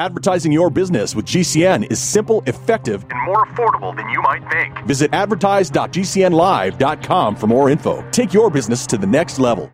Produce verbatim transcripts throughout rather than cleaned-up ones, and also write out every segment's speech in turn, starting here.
Advertising your business with G C N is simple, effective, and more affordable than you might think. Visit advertise dot g c n live dot com for more info. Take your business to the next level.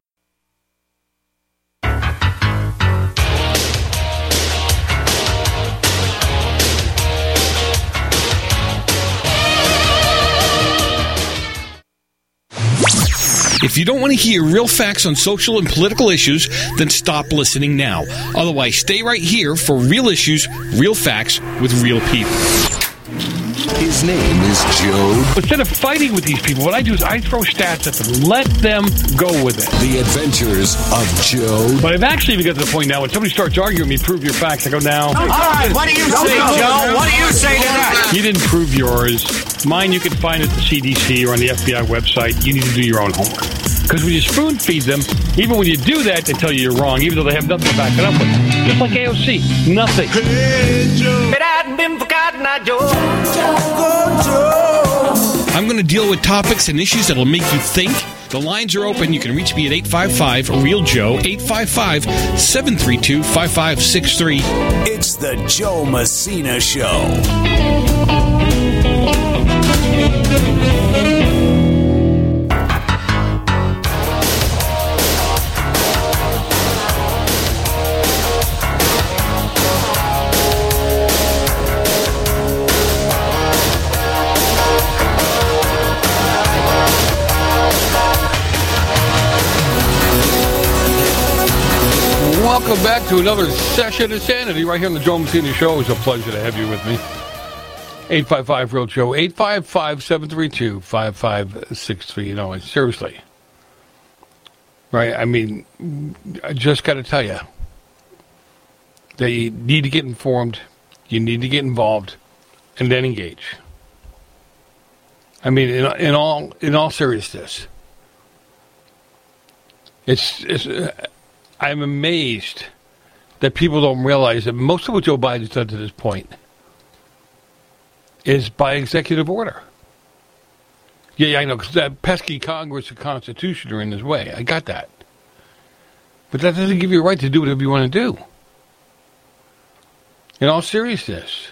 If you don't want to hear real facts on social and political issues, then stop listening now. Otherwise, stay right here for real issues, real facts with real people. His name is Joe. Instead of fighting with these people, what I do is I throw stats at them. Let them go with it. The Adventures of Joe. But I've actually even got to the point now when somebody starts arguing with me, prove your facts, I go, now. All right, what do you say, Joe? What do you say to that? You didn't prove yours. Mine you can find at the C D C or on the F B I website. You need to do your own homework. Because when you spoon feed them, even when you do that, they tell you you're wrong, even though they have nothing to back it up with. Just like A O C. Nothing. Hey, Joe. It hadn't been forgotten, I Joe. Joe, Joe. I'm going to deal with topics and issues that will make you think. The lines are open. You can reach me at eight five five, REAL Joe, eight five five, seven three two, five five six three. It's the Joe Messina Show. Welcome back to another session of Sanity right here on the Joe Messina Show. It's a pleasure to have you with me. eight five five, REAL Joe, eight five five, seven three two, five five six three. You know, seriously. Right? I mean, I just got to tell you that you need to get informed, you need to get involved, and then engage. I mean, in, in all in all seriousness, it's it's. Uh, I'm amazed that people don't realize that most of what Joe Biden's done to this point is by executive order. Yeah, yeah I know, because that pesky Congress and Constitution are in his way. I got that. But that doesn't give you a right to do whatever you want to do. In all seriousness.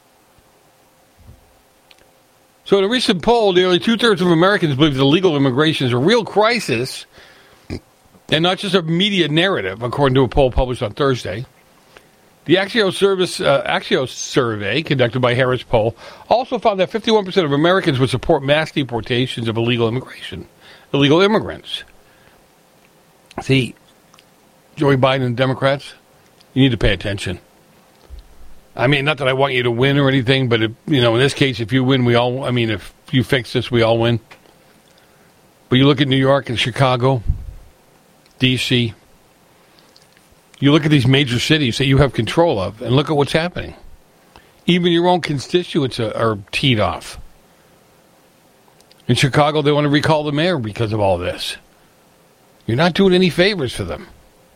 So in a recent poll, nearly two-thirds of Americans believe that illegal immigration is a real crisis and not just a media narrative, according to a poll published on Thursday. The Axios, Service, uh, Axios survey, conducted by Harris Poll, also found that fifty-one percent of Americans would support mass deportations of illegal immigration, illegal immigrants. See, Joey Biden and Democrats, you need to pay attention. I mean, not that I want you to win or anything, but, if, you know, in this case, if you win, we all, I mean, if you fix this, we all win. But you look at New York and Chicago, D C, you look at these major cities that you have control of, and look at what's happening. Even your own constituents are, are teed off. In Chicago, they want to recall the mayor because of all this. You're not doing any favors for them.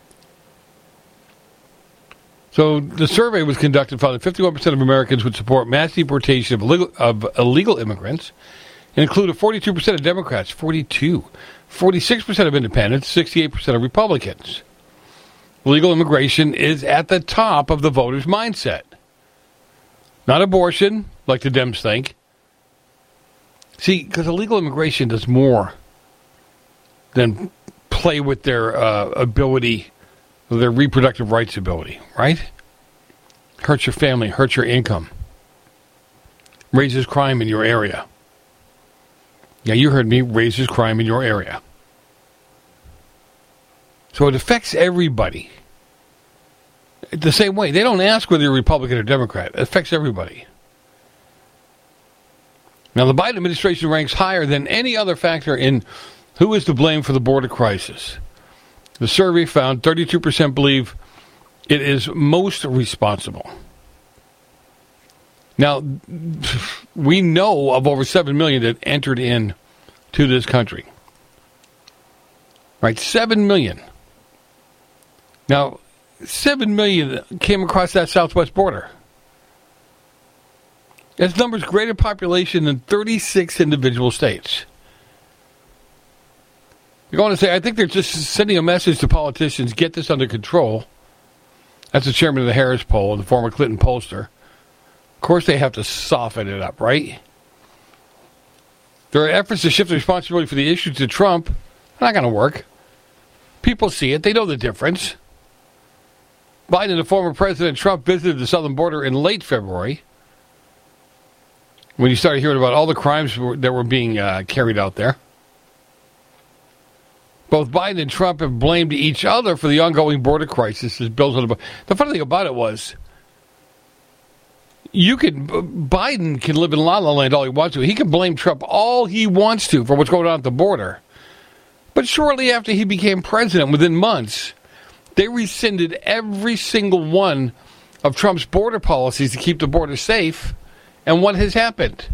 So the survey was conducted, found that fifty-one percent of Americans would support mass deportation of illegal, of illegal immigrants, and included forty-two percent of Democrats, forty-two, forty-six percent of independents, sixty-eight percent of Republicans. Illegal immigration is at the top of the voters' mindset. Not abortion, like the Dems think. See, because illegal immigration does more than play with their uh, ability, their reproductive rights ability, right? Hurts your family, hurts your income. Raises crime in your area. Yeah, you heard me, raises crime in your area. So it affects everybody. The same way. They don't ask whether you're Republican or Democrat. It affects everybody. Now, the Biden administration ranks higher than any other factor in who is to blame for the border crisis. The survey found thirty-two percent believe it is most responsible. Now, we know of over seven million that entered in to this country. Right, seven million. Now, seven million came across that southwest border. That's numbers greater population than thirty-six individual states. You're going to say, I think they're just sending a message to politicians, get this under control. That's the chairman of the Harris poll, the former Clinton pollster. Of course they have to soften it up, right? There are efforts to shift the responsibility for the issue to Trump. Not going to work. People see it. They know the difference. Biden and former President Trump visited the southern border in late February when you started hearing about all the crimes that were being uh, carried out there. Both Biden and Trump have blamed each other for the ongoing border crisis. Built on the, the funny thing about it was, you could Biden can live in La La Land all he wants to. He can blame Trump all he wants to for what's going on at the border. But shortly after he became president, within months, they rescinded every single one of Trump's border policies to keep the border safe. And what has happened?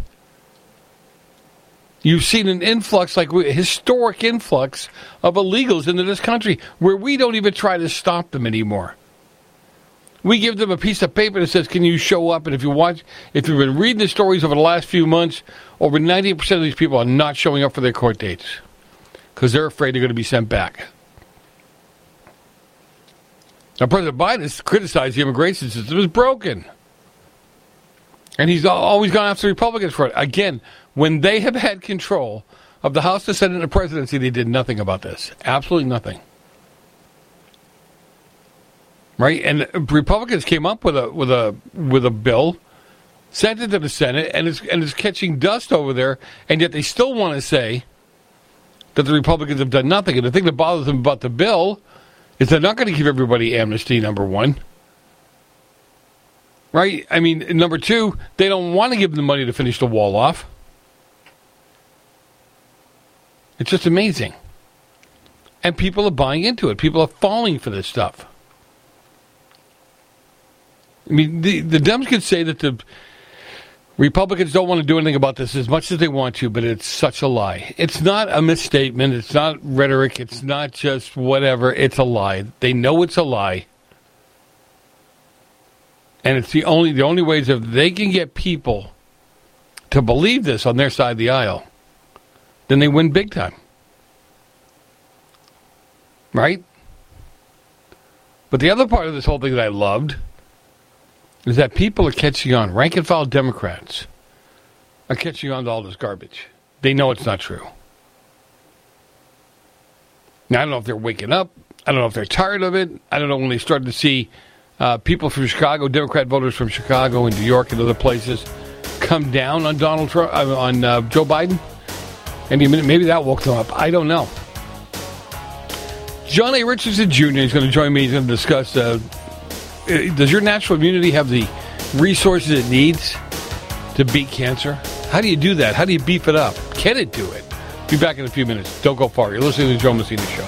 You've seen an influx, like a historic influx of illegals into this country where we don't even try to stop them anymore. We give them a piece of paper that says, can you show up? And if you watch, if you've been reading the stories over the last few months, over ninety percent of these people are not showing up for their court dates because they're afraid they're going to be sent back. Now, President Biden has criticized the immigration system as broken. And he's always gone after Republicans for it. Again, when they have had control of the House, the Senate, and the presidency, they did nothing about this. Absolutely nothing. Right? And Republicans came up with a with a with a bill, sent it to the Senate, and it's and it's catching dust over there, and yet they still want to say that the Republicans have done nothing. And the thing that bothers them about the bill is they're not going to give everybody amnesty, number one. Right? I mean, number two, they don't want to give them the money to finish the wall off. It's just amazing. And people are buying into it. People are falling for this stuff. I mean, the, the Dems could say that the Republicans don't want to do anything about this as much as they want to, but it's such a lie. It's not a misstatement. It's not rhetoric. It's not just whatever. It's a lie. They know it's a lie. And it's the only the only ways if they can get people to believe this on their side of the aisle, then they win big time. Right? But the other part of this whole thing that I loved is that people are catching on. Rank and file Democrats are catching on to all this garbage. They know it's not true. Now, I don't know if they're waking up. I don't know if they're tired of it. I don't know when they started to see Uh, people from Chicago, Democrat voters from Chicago and New York and other places, come down on Donald Trump, uh, on uh, Joe Biden. And maybe that woke them up. I don't know. John A. Richardson Junior is going to join me. He's going to discuss, uh, does your natural immunity have the resources it needs to beat cancer? How do you do that? How do you beef it up? Can it do it? Be back in a few minutes. Don't go far. You're listening to the Joe Messina Show.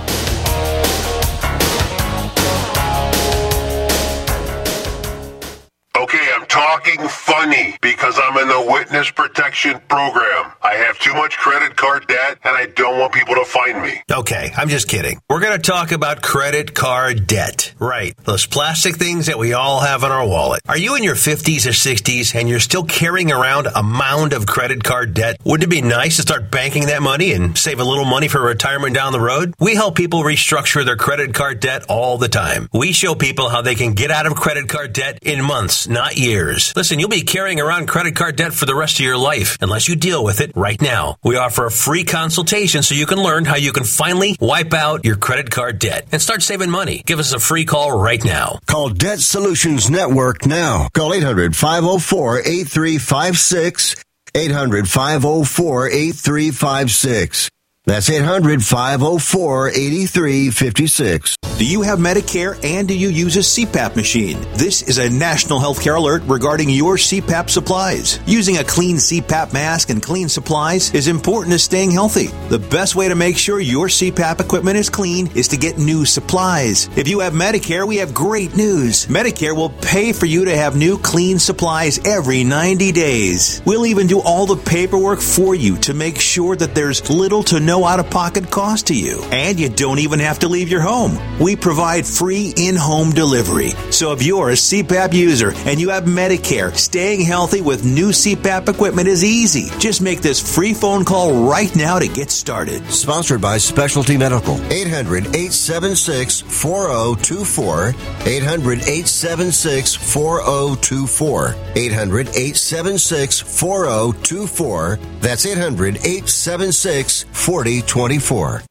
Talking funny because I'm in the witness protection program. I have too much credit card debt and I don't want people to find me. Okay, I'm just kidding. We're going to talk about credit card debt. Right, those plastic things that we all have in our wallet. Are you in your fifties or sixties and you're still carrying around a mound of credit card debt? Wouldn't it be nice to start banking that money and save a little money for retirement down the road? We help people restructure their credit card debt all the time. We show people how they can get out of credit card debt in months, not years. Listen, you'll be carrying around credit card debt for the rest of your life unless you deal with it right now. We offer a free consultation so you can learn how you can finally wipe out your credit card debt and start saving money. Give us a free call right now. Call Debt Solutions Network now. Call eight hundred, five oh four, eight three five six. eight hundred, five oh four, eight three five six. That's eight hundred, five oh four, eight three five six. Do you have Medicare and do you use a C PAP machine? This is a national healthcare alert regarding your C PAP supplies. Using a clean C PAP mask and clean supplies is important to staying healthy. The best way to make sure your C PAP equipment is clean is to get new supplies. If you have Medicare, we have great news. Medicare will pay for you to have new clean supplies every ninety days. We'll even do all the paperwork for you to make sure that there's little to no out-of-pocket cost to you. And you don't even have to leave your home. we provide free in-home delivery. So if you're a C PAP user and you have Medicare, staying healthy with new C PAP equipment is easy. Just make this free phone call right now to get started. Sponsored by Specialty Medical. eight hundred, eight seven six, four zero two four. eight hundred, eight seven six, four zero two four. eight hundred, eight seven six, four zero two four. That's eight hundred, eight seven six, four zero two four.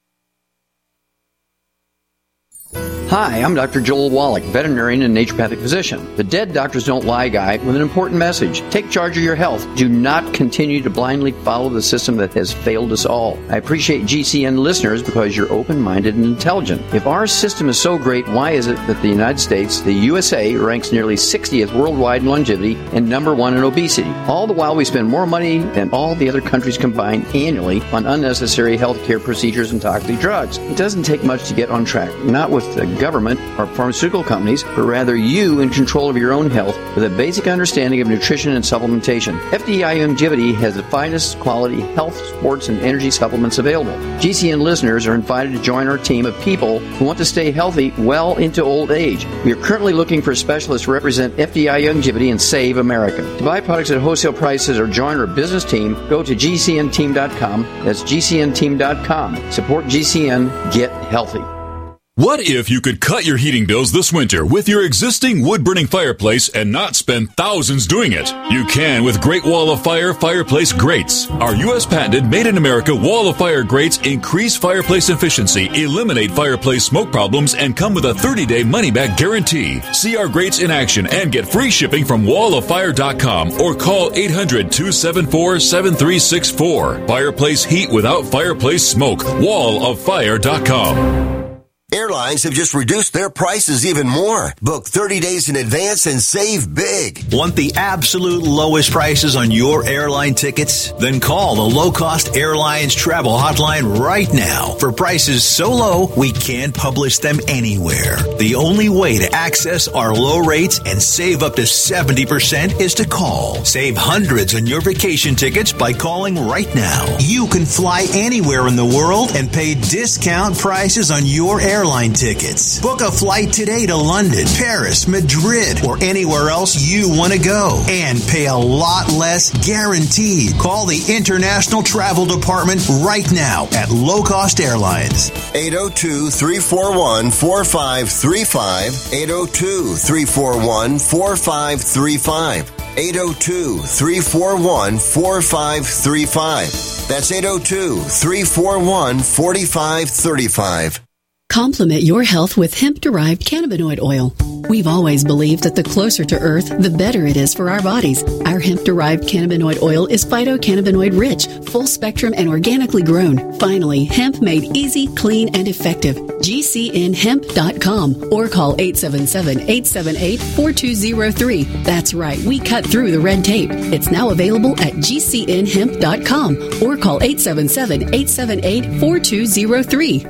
Hi, I'm Doctor Joel Wallach, veterinarian and naturopathic physician. The Dead Doctors Don't Lie guy with an important message. Take charge of your health. Do not continue to blindly follow the system that has failed us all. I appreciate G C N listeners because you're open-minded and intelligent. If our system is so great, why is it that the United States, the U S A, ranks nearly sixtieth worldwide in longevity and number one in obesity? All the while we spend more money than all the other countries combined annually on unnecessary healthcare procedures and toxic drugs. It doesn't take much to get on track. Not with the government or pharmaceutical companies, but rather you in control of your own health with a basic understanding of nutrition and supplementation. F D I Longevity has the finest quality health, sports, and energy supplements available. G C N listeners are invited to join our team of people who want to stay healthy well into old age. We are currently looking for specialists to represent F D I Longevity and Save America. To buy products at wholesale prices or join our business team, go to G C N team dot com. That's G C N team dot com. Support G C N. Get healthy. What if you could cut your heating bills this winter with your existing wood-burning fireplace and not spend thousands doing it? You can with Great Wall of Fire Fireplace Grates. Our U S patented made-in-America Wall of Fire grates increase fireplace efficiency, eliminate fireplace smoke problems, and come with a thirty-day money-back guarantee. See our grates in action and get free shipping from wall of fire dot com or call eight hundred, two seven four, seven three six four. Fireplace heat without fireplace smoke. wall of fire dot com. Airlines have just reduced their prices even more. Book thirty days in advance and save big. Want the absolute lowest prices on your airline tickets? Then call the Low Cost Airlines Travel Hotline right now. For prices so low, we can't publish them anywhere. The only way to access our low rates and save up to seventy percent is to call. Save hundreds on your vacation tickets by calling right now. You can fly anywhere in the world and pay discount prices on your airline Airline tickets. Book a flight today to London, Paris, Madrid, or anywhere else you want to go and pay a lot less guaranteed. Call the International Travel Department right now at Low Cost Airlines. eight oh two, three four one, four five three five. eight oh two, three four one, four five three five. eight oh two, three four one, four five three five. That's eight oh two, three four one, four five three five. Complement your health with hemp-derived cannabinoid oil. We've always believed that the closer to Earth, the better it is for our bodies. Our hemp-derived cannabinoid oil is phytocannabinoid-rich, full-spectrum, and organically grown. Finally, hemp made easy, clean, and effective. G C N hemp dot com or call eight seven seven, eight seven eight, four two zero three. That's right, we cut through the red tape. It's now available at G C N hemp dot com or call eight seven seven, eight seven eight, four two zero three.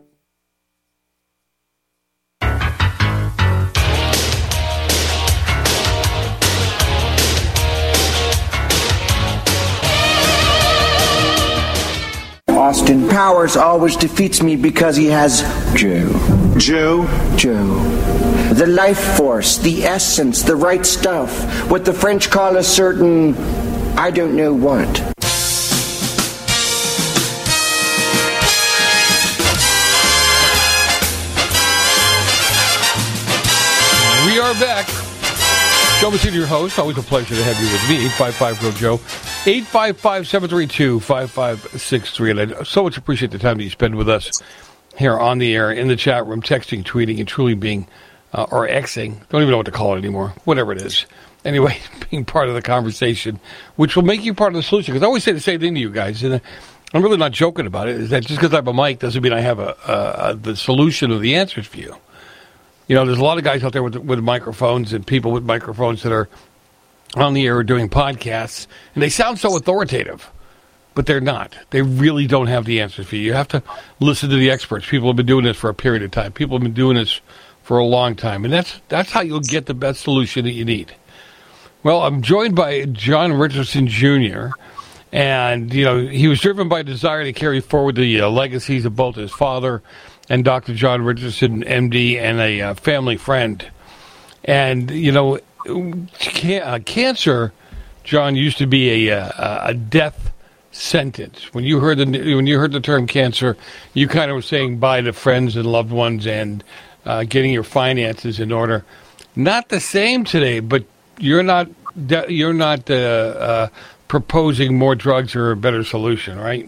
Austin Powers always defeats me because he has Joe. Joe? Joe. The life force, the essence, the right stuff. What the French call a certain, I don't know what. We are back. Joe Messina, your host. Always a pleasure to have you with me. five five Grow Joe. eight five five, seven three two, five five six three. And I so much appreciate the time that you spend with us here on the air, in the chat room, texting, tweeting, and truly being, uh, or Xing. Don't even know what to call it anymore. Whatever it is. Anyway, being part of the conversation, which will make you part of the solution. Because I always say the same thing to you guys, and I'm really not joking about it, is that just because I have a mic doesn't mean I have a, a, a the solution or the answers for you. You know, there's a lot of guys out there with with microphones and people with microphones that are on the air doing podcasts, and they sound so authoritative, but they're not. They really don't have the answers for you. You have to listen to the experts. People have been doing this for a period of time. People have been doing this for a long time, and that's that's how you'll get the best solution that you need. Well, I'm joined by John Richardson Junior, and, you know, he was driven by a desire to carry forward the uh, legacies of both his father and Doctor John Richardson, M D, and a uh, family friend. And, you know, can- uh, cancer, John, used to be a, a, a death sentence. When you heard the when you heard the term cancer, you kind of were saying bye to friends and loved ones and uh, getting your finances in order. Not the same today, but you're not you're not uh, uh, proposing more drugs or a better solution, right?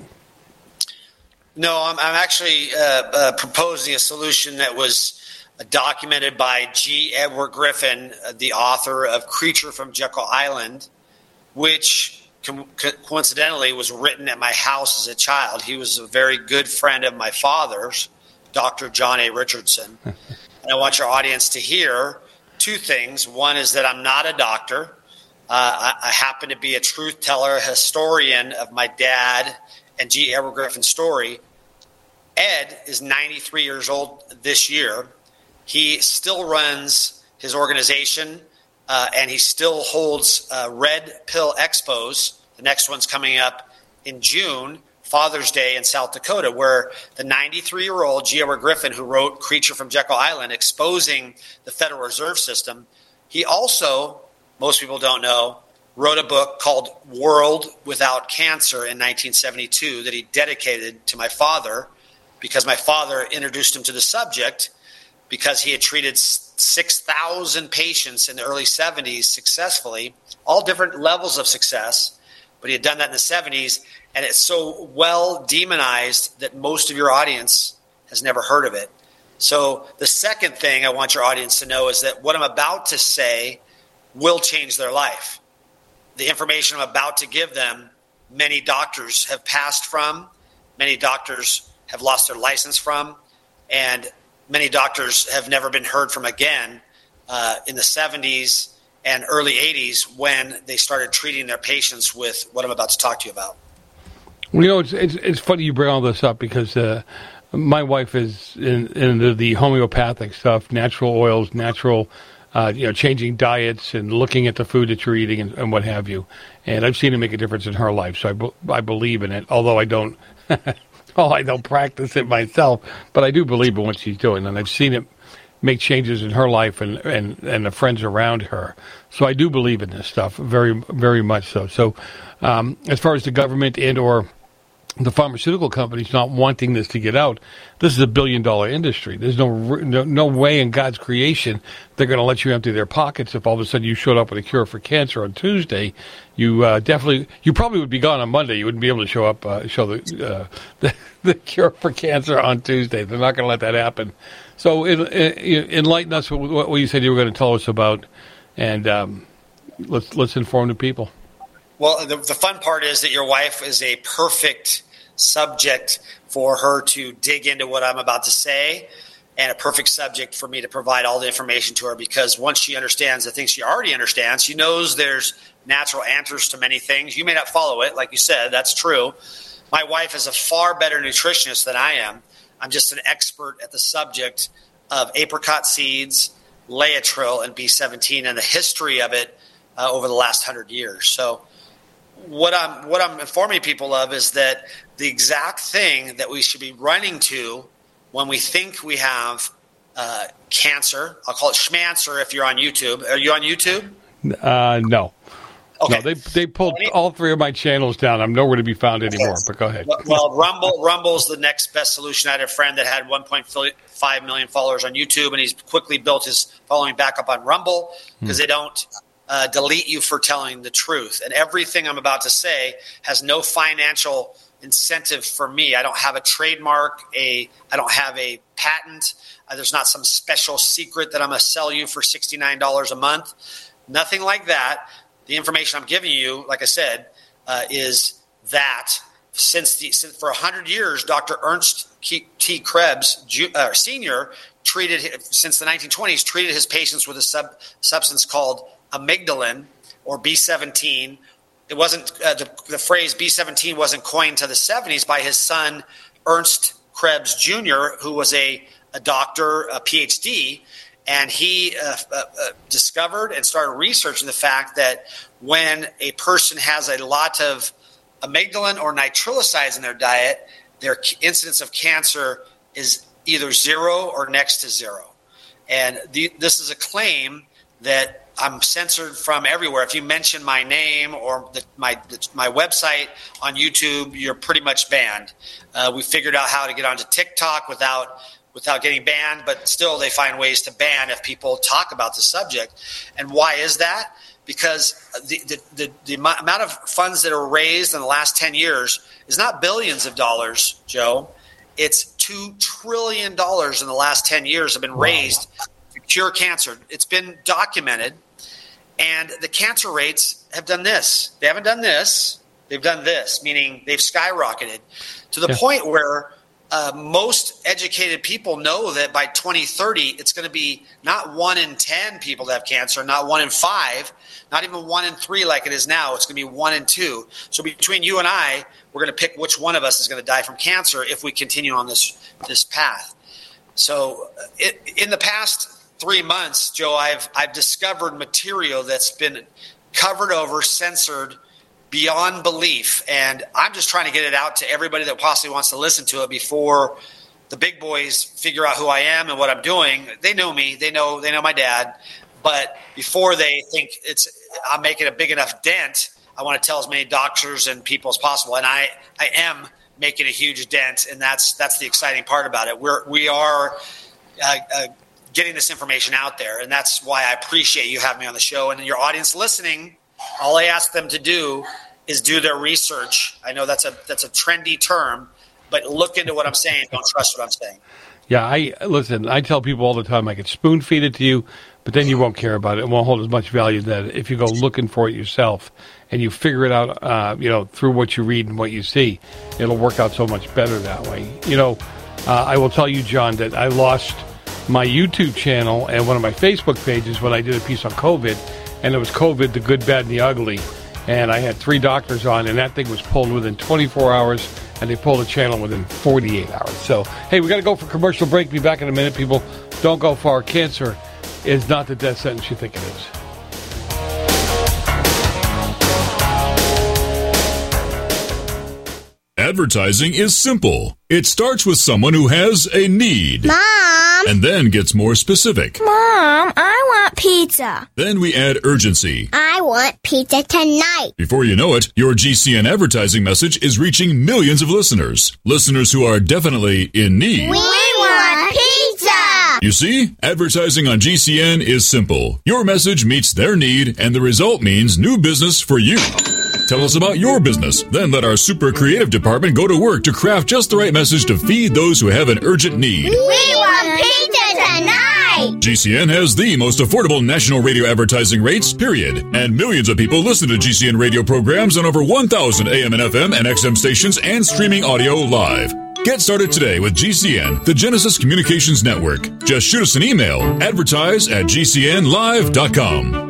No, I'm, I'm actually uh, uh, proposing a solution that was documented by G. Edward Griffin, uh, the author of Creature from Jekyll Island, which co- coincidentally was written at my house as a child. He was a very good friend of my father's, Doctor John A. Richardson. And I want your audience to hear two things. One is that I'm not a doctor. Uh, I, I happen to be a truth teller, a historian of my dad and G. Edward Griffin's story. Ed is ninety-three years old this year. He still runs his organization, uh, and he still holds uh, Red Pill Expos. The next one's coming up in June, Father's Day in South Dakota, where the ninety-three-year-old G. Edward Griffin, who wrote Creature from Jekyll Island, exposing the Federal Reserve System, he also, most people don't know, wrote a book called World Without Cancer in nineteen seventy-two that he dedicated to my father because my father introduced him to the subject because he had treated six thousand patients in the early seventies successfully, all different levels of success, but he had done that in the seventies, and it's so well demonized that most of your audience has never heard of it. So the second thing I want your audience to know is that what I'm about to say will change their life. The information I'm about to give them, many doctors have passed from, many doctors have lost their license from, and many doctors have never been heard from again uh, in the seventies and early eighties when they started treating their patients with what I'm about to talk to you about. Well, you know, it's it's, it's funny you bring all this up because uh, my wife is in, into the homeopathic stuff, natural oils, natural, uh, you know, changing diets and looking at the food that you're eating and, and what have you. And I've seen it make a difference in her life, so I, be, I believe in it, although I don't oh, I don't practice it myself, but I do believe in what she's doing, and I've seen it make changes in her life and, and, and the friends around her. So I do believe in this stuff, very, very much so. So um, as far as the government and or the pharmaceutical companies not wanting this to get out, this is a billion-dollar industry. There's no, no no way in God's creation they're going to let you empty their pockets if all of a sudden you showed up with a cure for cancer on Tuesday. You uh, definitely, you probably would be gone on Monday. You wouldn't be able to show up, uh, show the, uh, the the cure for cancer on Tuesday. They're not going to let that happen. So in, in, enlighten us with what you said you were going to tell us about, and um, let's let's inform the people. Well, the, the fun part is that your wife is a perfect subject for her to dig into what I'm about to say, and a perfect subject for me to provide all the information to her, because once she understands the things she already understands, she knows there's natural answers to many things. You may not follow it, like you said, that's true. My wife is a far better nutritionist than I am. I'm just an expert at the subject of apricot seeds, Laetrile, and B seventeen, and the history of it uh, over the last hundred years. So what I'm what I'm informing people of is that the exact thing that we should be running to when we think we have uh, cancer, I'll call it schmancer if you're on YouTube. Are you on YouTube? Uh, no. Okay. No, they they pulled all three of my channels down. I'm nowhere to be found anymore, but go ahead. Well, Rumble Rumble's the next best solution. I had a friend that had one point five million followers on YouTube, and he's quickly built his following back up on Rumble because hmm. they don't uh, delete you for telling the truth. And everything I'm about to say has no financial incentive for me. I don't have a trademark. A I don't have a patent. Uh, there's not some special secret that I'm going to sell you for sixty-nine dollars a month. Nothing like that. The information I'm giving you, like I said, uh, is that since, the, since for one hundred years, Doctor Ernst T. Krebs, uh, Senior, treated since the nineteen twenties, treated his patients with a sub, substance called amygdalin or B seventeen. It wasn't uh, the, the phrase B seventeen wasn't coined to the seventies by his son Ernst Krebs Junior, who was a, a doctor, a P H D. And he uh, uh, discovered and started researching the fact that when a person has a lot of amygdalin or nitrillicides in their diet, their incidence of cancer is either zero or next to zero. And the, this is a claim that I'm censored from everywhere. If you mention my name or the, my the, my website on YouTube, you're pretty much banned. Uh, we figured out how to get onto TikTok without without getting banned, but still they find ways to ban if people talk about the subject. And why is that? Because the, the, the, the amount of funds that are raised in the last ten years is not billions of dollars, Joe. It's two trillion dollars in the last ten years have been raised to cure cancer. It's been documented. And the cancer rates have done this. They haven't done this. They've done this, meaning they've skyrocketed to the yeah. point where uh, most educated people know that by twenty thirty, it's going to be not one in ten people that have cancer, not one in five, not even one in three like it is now. It's going to be one in two. So between you and I, we're going to pick which one of us is going to die from cancer if we continue on this this path. So it, in the past three months, Joe, I've I've discovered material that's been covered over, censored beyond belief, and I'm just trying to get it out to everybody that possibly wants to listen to it before the big boys figure out who I am and what I'm doing. They know me, they know they know my dad, but before they think it's I'm making a big enough dent, I want to tell as many doctors and people as possible, and I I am making a huge dent, and that's that's the exciting part about it. We're we are. Uh, uh, getting this information out there, and that's why I appreciate you having me on the show. And your audience listening, all I ask them to do is do their research. I know that's a that's a trendy term, but look into what I'm saying. Don't trust what I'm saying. Yeah, I listen, I tell people all the time I could spoon feed it to you, but then you won't care about it. It won't hold as much value that if you go looking for it yourself and you figure it out, uh, you know, through what you read and what you see, it'll work out so much better that way. You know, uh, I will tell you, John, that I lost my YouTube channel and one of my Facebook pages when I did a piece on COVID, and it was COVID, the good, bad, and the ugly. And I had three doctors on, and that thing was pulled within twenty-four hours, and they pulled the channel within forty-eight hours. So, hey, we got to go for commercial break. Be back in a minute, people. Don't go far. Cancer is not the death sentence you think it is. Advertising is simple. It starts with someone who has a need. Mom! And then gets more specific. Mom, I want pizza. Then we add urgency. I want pizza tonight. Before you know it, your G C N advertising message is reaching millions of listeners. Listeners who are definitely in need. We want pizza! You see, advertising on G C N is simple. Your message meets their need, and the result means new business for you. Tell us about your business. Then let our super creative department go to work to craft just the right message to feed those who have an urgent need. We want pizza tonight! G C N has the most affordable national radio advertising rates, period. And millions of people listen to G C N radio programs on over one thousand A M and F M and X M stations and streaming audio live. Get started today with G C N, the Genesis Communications Network. Just shoot us an email, advertise at g c n live dot com.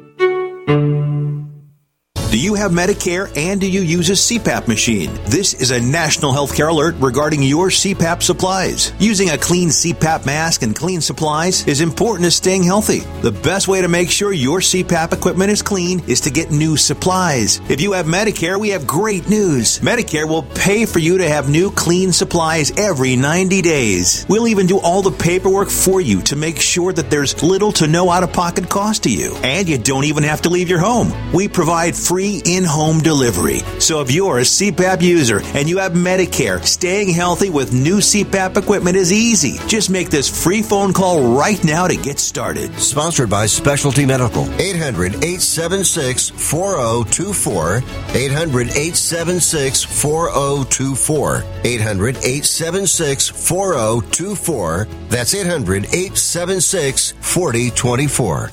Do you have Medicare and do you use a C PAP machine? This is a national healthcare alert regarding your C PAP supplies. Using a clean C PAP mask and clean supplies is important to staying healthy. The best way to make sure your C PAP equipment is clean is to get new supplies. If you have Medicare, we have great news. Medicare will pay for you to have new clean supplies every ninety days. We'll even do all the paperwork for you to make sure that there's little to no out-of-pocket cost to you. And you don't even have to leave your home. We provide free in-home delivery. So if you're a C PAP user and you have Medicare, staying healthy with new C PAP equipment is easy. Just make this free phone call right now to get started. Sponsored by Specialty Medical. eight hundred, eight seven six, four zero two four. eight hundred, eight seven six, four zero two four. eight hundred, eight seven six, four zero two four. That's eight hundred, eight seven six, four zero two four.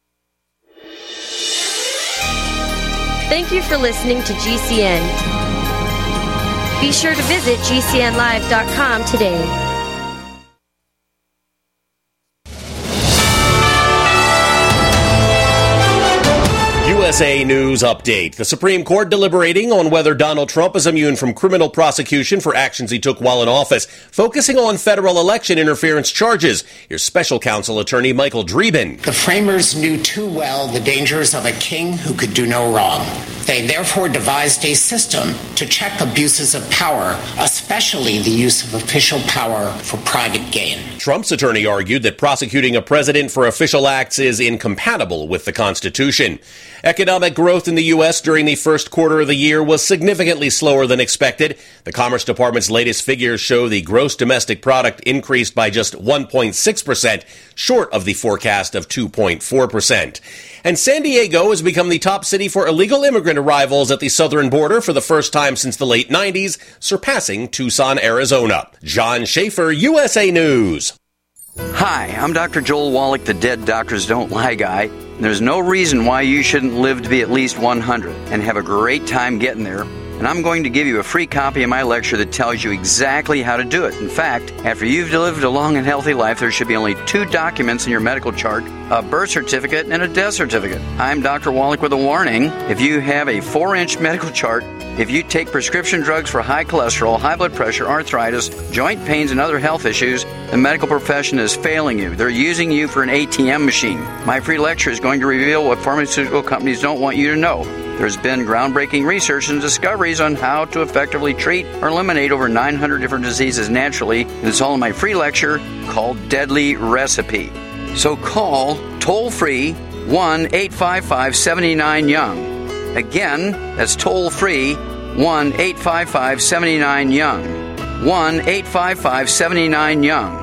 Thank you for listening to G C N. Be sure to visit g c n live dot com today. U S A News Update. The Supreme Court deliberating on whether Donald Trump is immune from criminal prosecution for actions he took while in office, focusing on federal election interference charges. Here's special counsel attorney Michael Dreeben. The framers knew too well the dangers of a king who could do no wrong. They therefore devised a system to check abuses of power, especially the use of official power for private gain. Trump's attorney argued that prosecuting a president for official acts is incompatible with the Constitution. Economic growth in the U S during the first quarter of the year was significantly slower than expected. The Commerce Department's latest figures show the gross domestic product increased by just one point six percent, short of the forecast of two point four percent. And San Diego has become the top city for illegal immigrant arrivals at the southern border for the first time since the late nineties, surpassing Tucson, Arizona. John Schaefer, U S A News. Hi, I'm Doctor Joel Wallach, the Dead Doctors Don't Lie guy. There's no reason why you shouldn't live to be at least one hundred and have a great time getting there. And I'm going to give you a free copy of my lecture that tells you exactly how to do it. In fact, after you've lived a long and healthy life, there should be only two documents in your medical chart, a birth certificate and a death certificate. I'm Doctor Wallach with a warning. If you have a four-inch medical chart, if you take prescription drugs for high cholesterol, high blood pressure, arthritis, joint pains, and other health issues, the medical profession is failing you. They're using you for an A T M machine. My free lecture is going to reveal what pharmaceutical companies don't want you to know. There's been groundbreaking research and discoveries on how to effectively treat or eliminate over nine hundred different diseases naturally, and it's all in my free lecture called Deadly Recipe. So call toll-free one eight five five, seven nine, young. Again, that's toll-free one eight five five, seven nine, young. one eight five five, seven nine, young.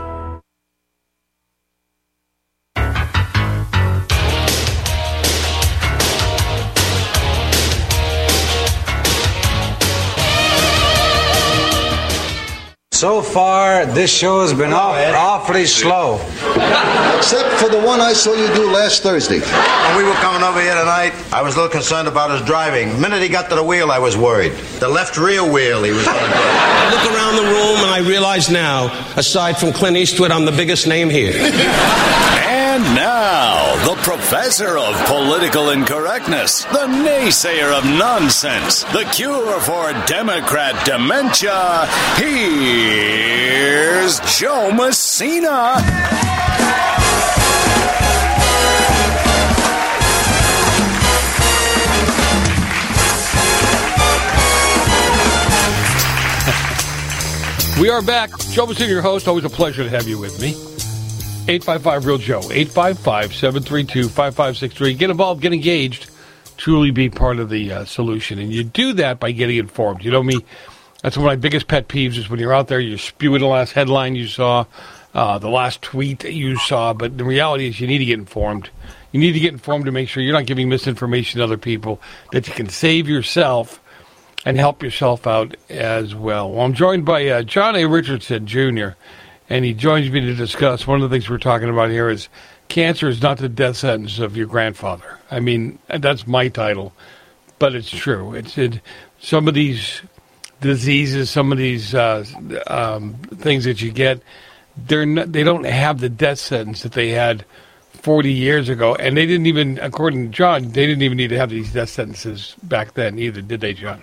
So far, this show has been off, awfully slow. Except for the one I saw you do last Thursday. When we were coming over here tonight, I was a little concerned about his driving. The minute he got to the wheel, I was worried. The left rear wheel he was on. I look around the room and I realize now, aside from Clint Eastwood, I'm the biggest name here. And now, the professor of political incorrectness, the naysayer of nonsense, the cure for Democrat dementia, here's Joe Messina. We are back. Joe Messina, your host. Always a pleasure to have you with me. eight five five, real Joe. eight five five, seven three two, five five six three. Get involved, get engaged, truly be part of the uh, solution. And you do that by getting informed. You know me, that's one of my biggest pet peeves is when you're out there, you're spewing the last headline you saw, uh, the last tweet that you saw. But the reality is you need to get informed. You need to get informed to make sure you're not giving misinformation to other people, that you can save yourself and help yourself out as well. Well, I'm joined by uh, John A. Richardson, Junior, and he joins me to discuss one of the things we're talking about here is cancer is not the death sentence of your grandfather. I mean, that's my title, but it's true. It's it, some of these diseases, some of these uh, um, things that you get, they're not, they don't have the death sentence that they had forty years ago, and they didn't even, according to John, they didn't even need to have these death sentences back then either, did they, John?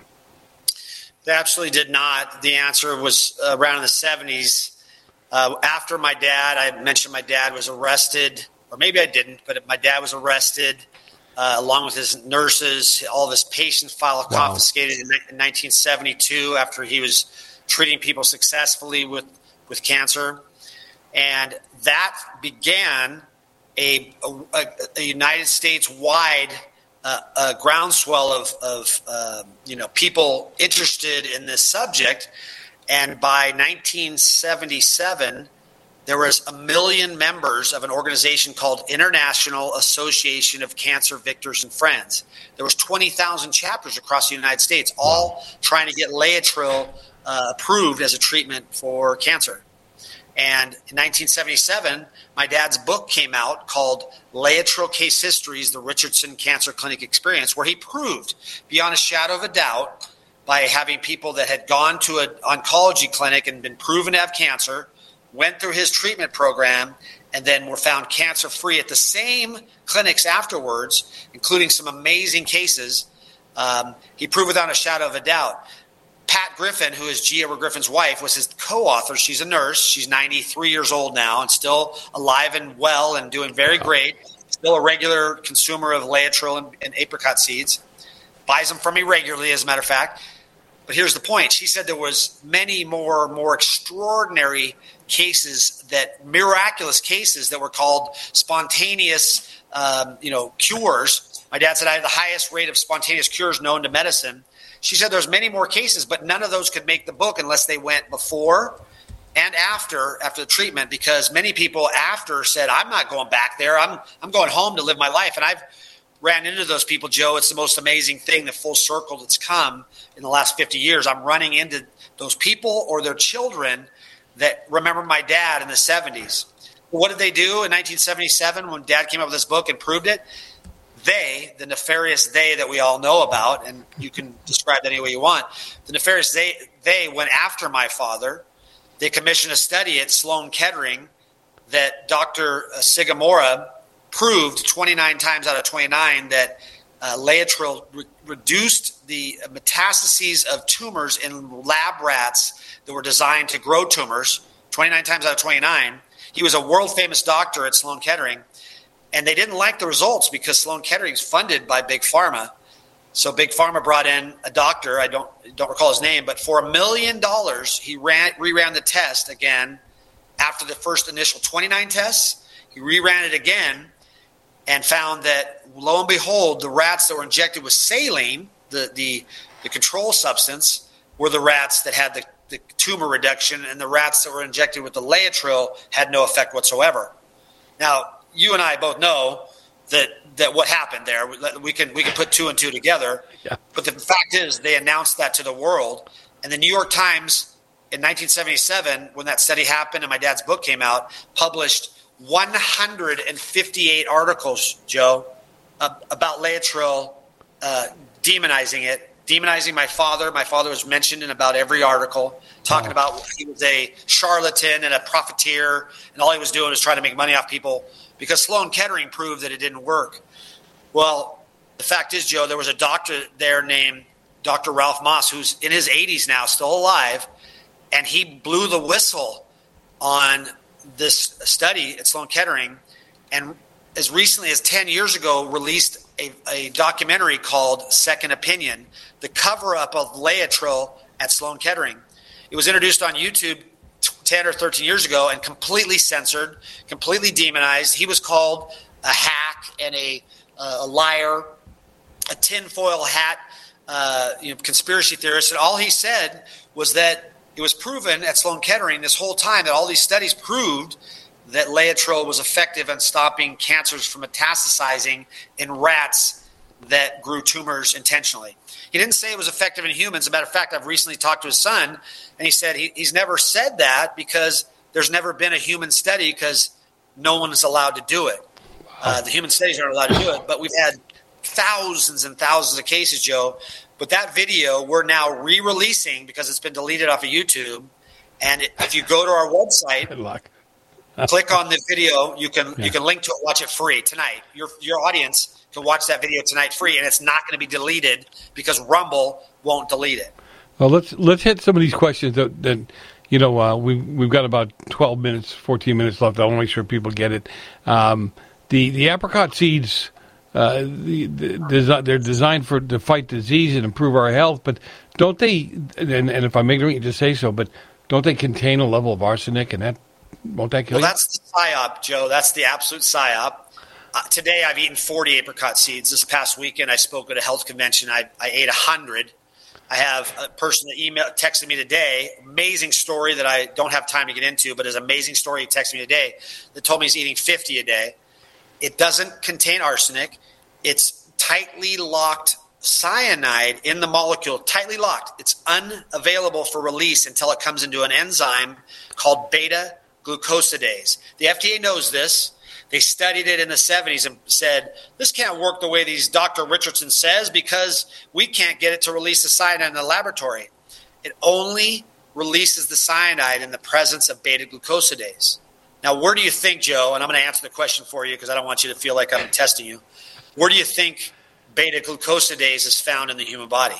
They absolutely did not. The answer was uh, around in the seventies. Uh, after my dad, I mentioned my dad was arrested, or maybe I didn't, but my dad was arrested uh, along with his nurses. All of his patients file Wow. confiscated in, in nineteen seventy-two after he was treating people successfully with, with cancer. And that began a, a, a United States-wide uh, a groundswell of, of uh, you know, people interested in this subject. And by nineteen seventy-seven, there was a million members of an organization called International Association of Cancer Victims and Friends. There was twenty thousand chapters across the United States, all trying to get Laetrile uh, approved as a treatment for cancer. And in nineteen seventy-seven, my dad's book came out called Laetrile Case Histories, The Richardson Cancer Clinic Experience, where he proved beyond a shadow of a doubt by having people that had gone to an oncology clinic and been proven to have cancer, went through his treatment program, and then were found cancer-free at the same clinics afterwards, including some amazing cases. Um, he proved without a shadow of a doubt. Pat Griffin, who is G. Edward Griffin's wife, was his co-author. She's a nurse. She's ninety-three years old now and still alive and well and doing very great. Still a regular consumer of Laetrile and, and apricot seeds. Buys them from me regularly, as a matter of fact. But here's the point. She said there was many more, more extraordinary cases, that miraculous cases that were called spontaneous, um, you know, cures. My dad said I had the highest rate of spontaneous cures known to medicine. She said there's many more cases, but none of those could make the book unless they went before and after, after the treatment, because many people after said, I'm not going back there. I'm, I'm going home to live my life. And I've ran into those people, Joe. It's the most amazing thing, the full circle that's come in the last fifty years. I'm running into those people or their children that remember my dad in the seventies. What did they do in nineteen seventy-seven when Dad came up with this book and proved it? They, the nefarious they that we all know about, and you can describe that any way you want, the nefarious they, they went after my father. They commissioned a study at Sloan Kettering that Doctor Sigamora proved twenty-nine times out of twenty-nine that uh, Laetrile re- reduced the metastases of tumors in lab rats that were designed to grow tumors, twenty-nine times out of twenty-nine. He was a world-famous doctor at Sloan Kettering, and they didn't like the results because Sloan Kettering is funded by Big Pharma. So Big Pharma brought in a doctor, I don't don't recall his name, but for a million dollars, he ran reran the test again after the first initial twenty-nine tests. He reran it again and found that, lo and behold, the rats that were injected with saline, the the, the control substance, were the rats that had the, the tumor reduction, and the rats that were injected with the Laetrile had no effect whatsoever. Now, you and I both know that that what happened there. We can we can put two and two together. Yeah. But the fact is, they announced that to the world, and the New York Times in nineteen seventy-seven, when that study happened and my dad's book came out, published one hundred fifty-eight articles, Joe, uh, about Laetrile, uh, demonizing it, demonizing my father. My father was mentioned in about every article, talking oh. about he was a charlatan and a profiteer, and all he was doing was trying to make money off people because Sloan Kettering proved that it didn't work. Well, the fact is, Joe, there was a doctor there named Doctor Ralph Moss, who's in his eighties now, still alive, and he blew the whistle on this study at Sloan Kettering, and as recently as ten years ago released a, a documentary called Second Opinion, the cover-up of Laetrile at Sloan Kettering. It was introduced on YouTube ten or thirteen years ago and completely censored, completely demonized. He was called a hack and a, uh, a liar, a tinfoil hat uh, you know, conspiracy theorist, and all he said was that it was proven at Sloan Kettering this whole time that all these studies proved that Laetrile was effective in stopping cancers from metastasizing in rats that grew tumors intentionally. He didn't say it was effective in humans. As a matter of fact, I've recently talked to his son, and he said he, he's never said that because there's never been a human study because no one is allowed to do it. Uh, the human studies aren't allowed to do it, but we've had thousands and thousands of cases, Joe. But that video we're now re-releasing because it's been deleted off of YouTube. And it, if you go to our website, Good luck. click on the video, you can Yeah. you can link to it, watch it free tonight. Your your audience can watch that video tonight free, and it's not going to be deleted because Rumble won't delete it. Well, let's let's hit some of these questions that, that you know uh, we we've got about twelve minutes, fourteen minutes left. I want to make sure people get it. Um, the the apricot seeds. Uh, the, the, desi- they're designed for to fight disease and improve our health, but don't they? And, and if I'm ignorant, you just say so. But don't they contain a level of arsenic, and that won't that kill Well, you? that's the psyop, Joe. That's the absolute psyop. Uh, today, I've eaten forty apricot seeds. This past weekend, I spoke at a health convention. I, I ate one hundred. I have a person that emailed, texted me today, amazing story that I don't have time to get into, but is an amazing story he texted me today that told me he's eating fifty a day. It doesn't contain arsenic. It's tightly locked cyanide in the molecule, tightly locked. It's unavailable for release until it comes into an enzyme called beta-glucosidase. The F D A knows this. They studied it in the seventies and said, this can't work the way these Doctor Richardson says because we can't get it to release the cyanide in the laboratory. It only releases the cyanide in the presence of beta-glucosidase. Now, where do you think, Joe, and I'm going to answer the question for you because I don't want you to feel like I'm testing you. Where do you think beta-glucosidase is found in the human body?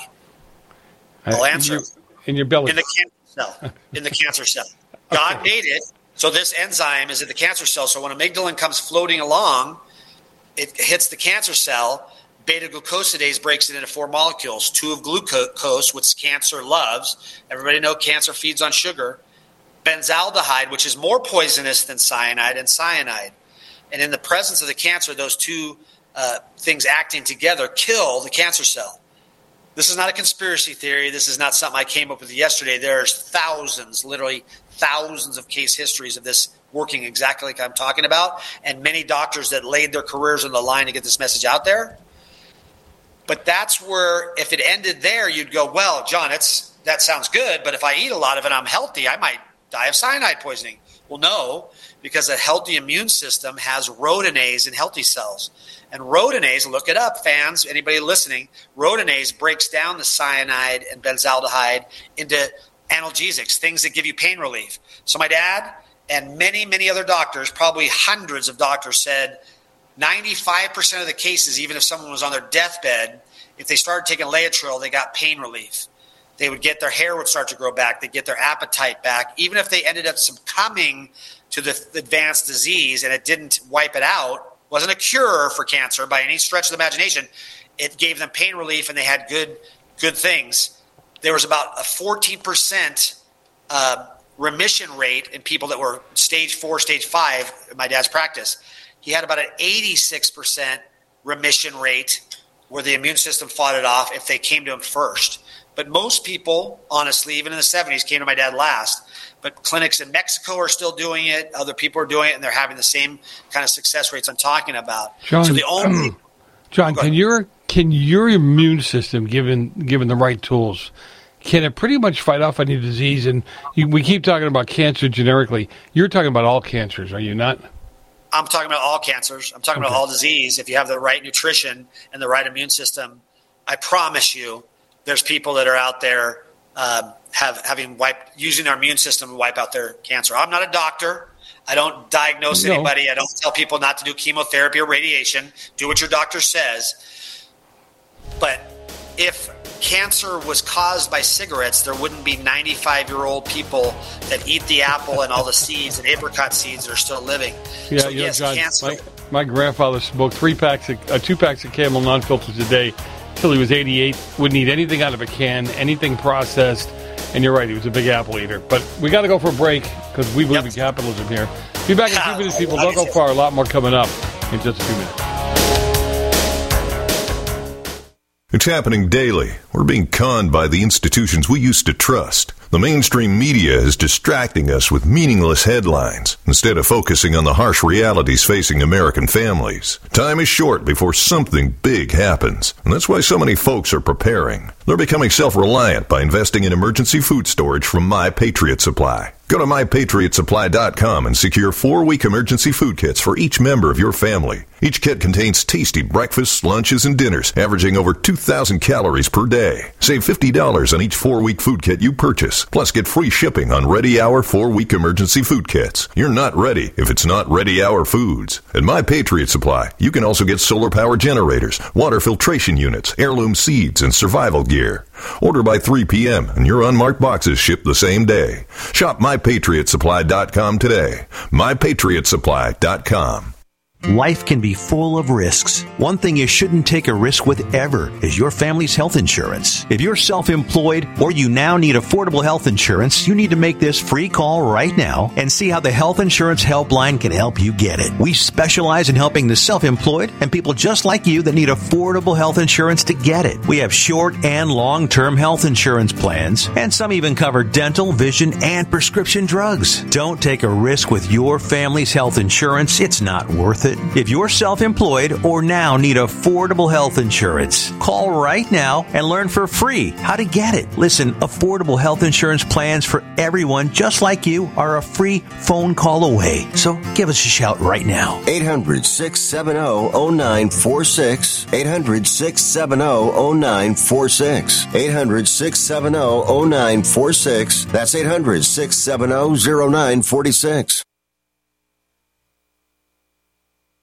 I'll answer. In your, in your belly. In the cancer cell. In the cancer cell. God okay. made it. So this enzyme is in the cancer cell. So when amygdalin comes floating along, it hits the cancer cell. Beta-glucosidase breaks it into four molecules, two of glucose, which cancer loves. Everybody know cancer feeds on sugar. Benzaldehyde, which is more poisonous than cyanide, and cyanide. And in the presence of the cancer, those two uh, things acting together kill the cancer cell. This is not a conspiracy theory. This is not something I came up with yesterday. There's thousands, literally thousands of case histories of this working exactly like I'm talking about, and many doctors that laid their careers on the line to get this message out there. But that's where, if it ended there, you'd go, well, John, it's that sounds good, but if I eat a lot of it, I'm healthy. I might die of cyanide poisoning. Well, no, because a healthy immune system has rhodinase in healthy cells. And rhodinase, look it up, fans, anybody listening, rhodinase breaks down the cyanide and benzaldehyde into analgesics, things that give you pain relief. So my dad and many, many other doctors, probably hundreds of doctors, said ninety-five percent of the cases, even if someone was on their deathbed, if they started taking Laetrile, they got pain relief. They would get their hair would start to grow back. They'd get their appetite back. Even if they ended up succumbing to the advanced disease and it didn't wipe it out, wasn't a cure for cancer by any stretch of the imagination, it gave them pain relief and they had good good things. There was about a fourteen percent uh, remission rate in people that were stage four, stage five in my dad's practice. He had about an eighty-six percent remission rate where the immune system fought it off if they came to him first. But most people, honestly, even in the seventies, came to my dad last. But clinics in Mexico are still doing it. Other people are doing it, and they're having the same kind of success rates I'm talking about. John, so the only um, John, can your can your immune system, given given the right tools, can it pretty much fight off any disease? And you, we keep talking about cancer generically. You're talking about all cancers, are you not? I'm talking about all cancers. I'm talking okay. about all disease. If you have the right nutrition and the right immune system, I promise you, there's people that are out there um, have having wiped using our immune system to wipe out their cancer. I'm not a doctor. I don't diagnose no. anybody. I don't tell people not to do chemotherapy or radiation. Do what your doctor says. But if cancer was caused by cigarettes, there wouldn't be ninety-five-year-old people that eat the apple and all the seeds and apricot seeds that are still living. Yeah, so, you know, yes, John, cancer. My, my grandfather smoked three packs, of, uh, two packs of Camel non-filters a day till he was eighty-eight. Wouldn't eat anything out of a can, anything processed. And you're right, he was a big apple eater. But we got to go for a break because we believe yep. in capitalism here. Be back in two minutes, people. Don't go far. A lot more coming up in just a few minutes. It's happening daily. We're being conned by the institutions we used to trust. The mainstream media is distracting us with meaningless headlines instead of focusing on the harsh realities facing American families. Time is short before something big happens, and that's why so many folks are preparing. They're becoming self-reliant by investing in emergency food storage from My Patriot Supply. Go to my patriot supply dot com and secure four-week emergency food kits for each member of your family. Each kit contains tasty breakfasts, lunches, and dinners, averaging over two thousand calories per day. Save fifty dollars on each four-week food kit you purchase. Plus, get free shipping on Ready Hour four-week emergency food kits. You're not ready if it's not Ready Hour Foods. At My Patriot Supply, you can also get solar power generators, water filtration units, heirloom seeds, and survival gear. Order by three p.m. and your unmarked boxes ship the same day. Shop my patriot supply dot com today. my patriot supply dot com. Life can be full of risks. One thing you shouldn't take a risk with ever is your family's health insurance. If you're self-employed or you now need affordable health insurance, you need to make this free call right now and see how the Health Insurance Helpline can help you get it. We specialize in helping the self-employed and people just like you that need affordable health insurance to get it. We have short and long-term health insurance plans, and some even cover dental, vision, and prescription drugs. Don't take a risk with your family's health insurance. It's not worth it. If you're self-employed or now need affordable health insurance, call right now and learn for free how to get it. Listen, affordable health insurance plans for everyone just like you are a free phone call away. So give us a shout right now. eight hundred, six seven zero, zero nine four six. eight hundred, six seven zero, zero nine four six. eight hundred, six seven zero, zero nine four six. That's eight hundred, six seven zero, zero nine four six.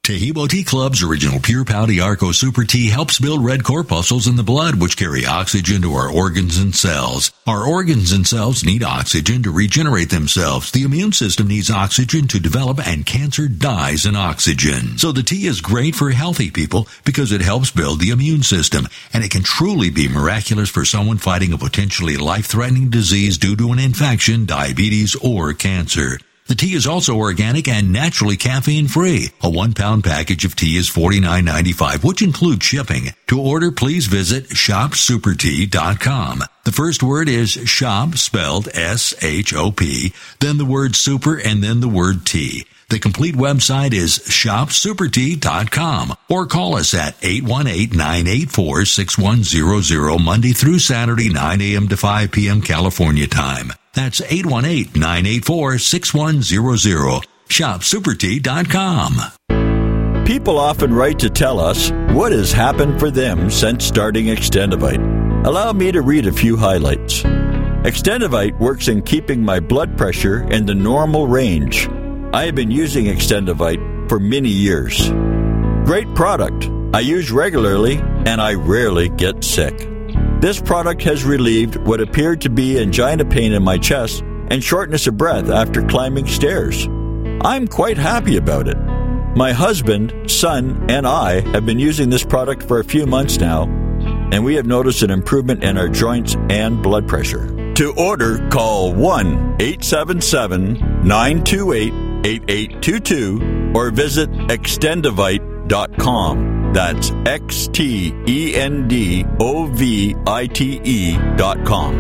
Taheebo Tea Club's original Pure Pouty Arco Super Tea helps build red corpuscles in the blood, which carry oxygen to our organs and cells. Our organs and cells need oxygen to regenerate themselves. The immune system needs oxygen to develop, and cancer dies in oxygen. So the tea is great for healthy people because it helps build the immune system, and it can truly be miraculous for someone fighting a potentially life-threatening disease due to an infection, diabetes, or cancer. The tea is also organic and naturally caffeine-free. A one-pound package of tea is forty-nine ninety-five, which includes shipping. To order, please visit shop super tea dot com. The first word is shop, spelled S H O P, then the word super, and then the word tea. The complete website is shop super tea dot com, or call us at eight one eight, nine eight four, six one zero zero Monday through Saturday, nine a.m. to five p.m. California time. That's eight one eight, nine eight four, six one zero zero. shop super tea dot com. People often write to tell us what has happened for them since starting Extendivite. Allow me to read a few highlights. Extendivite works in keeping my blood pressure in the normal range. I have been using Extendivite for many years. Great product. I use regularly, and I rarely get sick. This product has relieved what appeared to be angina pain in my chest and shortness of breath after climbing stairs. I'm quite happy about it. My husband, son, and I have been using this product for a few months now, and we have noticed an improvement in our joints and blood pressure. To order, call one eight seven seven, nine two eight, eight eight two two or visit extendivite dot com. That's X T E N D O V I T E dot com.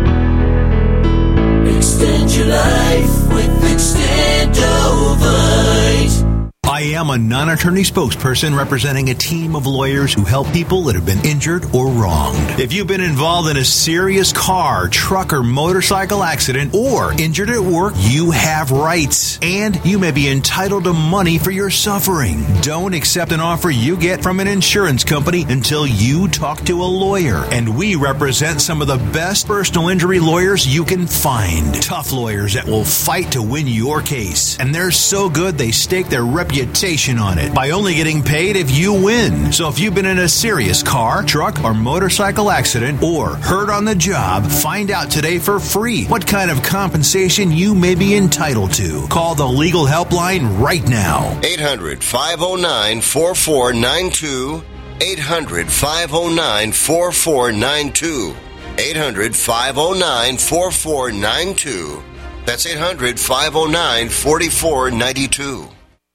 Extend your life with Extendivite. I am a non-attorney spokesperson representing a team of lawyers who help people that have been injured or wronged. If you've been involved in a serious car, truck, or motorcycle accident or injured at work, you have rights, and you may be entitled to money for your suffering. Don't accept an offer you get from an insurance company until you talk to a lawyer, and we represent some of the best personal injury lawyers you can find. Tough lawyers that will fight to win your case, and they're so good they stake their reputation on it by only getting paid if you win. So if you've been in a serious car, truck, or motorcycle accident or hurt on the job, find out today for free what kind of compensation you may be entitled to. Call the legal helpline right now. eight hundred, five oh nine, four four nine two. eight hundred, five oh nine, four four nine two. eight hundred, five oh nine, four four nine two. That's eight hundred, five oh nine, four four nine two.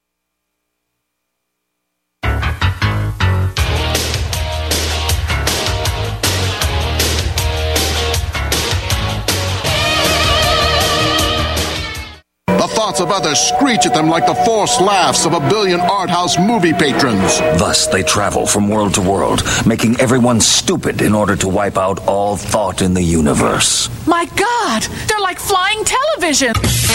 Thoughts of others screech at them like the forced laughs of a billion art house movie patrons. Thus they travel from world to world, making everyone stupid in order to wipe out all thought in the universe. My God, they're like flying television.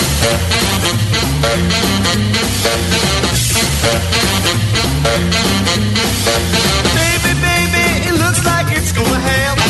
Baby, baby, it looks like it's gonna happen.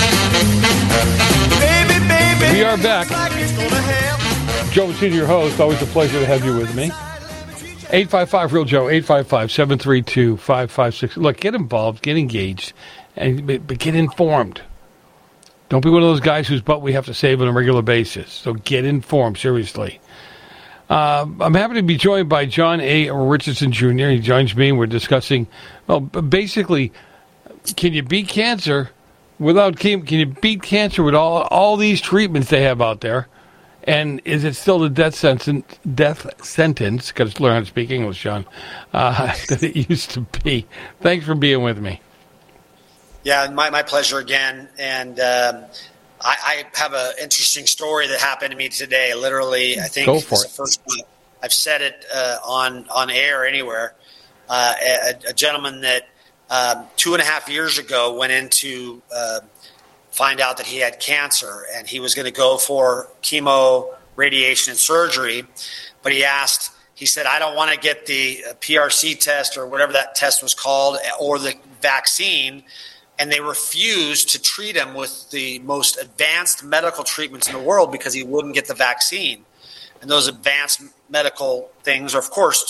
Baby, baby, we are back. like it's gonna happen. Joe Messina, your host. Always a pleasure to have you with me. eight five five, real Joe, eight five five, seven three two, five five six. Look, get involved, get engaged, and but get informed. Don't be one of those guys whose butt we have to save on a regular basis. So get informed, seriously. Uh, I'm happy to be joined by John A. Richardson Junior He joins me, and we're discussing, well, basically, can you beat cancer without chemo? Can you beat cancer with all all these treatments they have out there? And is it still the death sentence, death sentence, got to learn how to speak English, John, uh, that it used to be? Thanks for being with me. Yeah, my, my pleasure again. And um, I, I have an interesting story that happened to me today. Literally, I think Go for it's it. the first time I've said it uh, on, on air anywhere. Uh, a, a gentleman that um, two and a half years ago went into uh, find out that he had cancer, and he was going to go for chemo, radiation, and surgery. But he asked, he said, I don't want to get the P R C test or whatever that test was called or the vaccine. And they refused to treat him with the most advanced medical treatments in the world because he wouldn't get the vaccine. And those advanced medical things are, of course,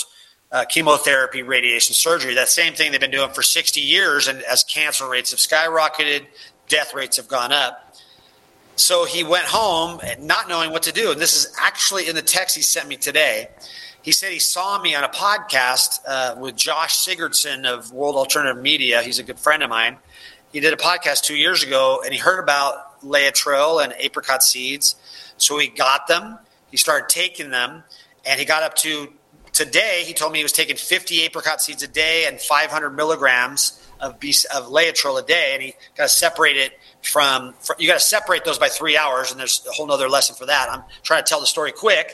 uh, chemotherapy, radiation, surgery. That same thing they've been doing for sixty years, and as cancer rates have skyrocketed, death rates have gone up. So he went home not knowing what to do. And this is actually in the text he sent me today. He said he saw me on a podcast uh, with Josh Sigurdson of World Alternative Media. He's a good friend of mine. He did a podcast two years ago, and he heard about Laetrile and apricot seeds. So he got them. He started taking them, and he got up to today. He told me he was taking fifty apricot seeds a day and five hundred milligrams of, B- of Laetrile a day, and he got to separate it from, from – you got to separate those by three hours, and there's a whole other lesson for that. I'm trying to tell the story quick.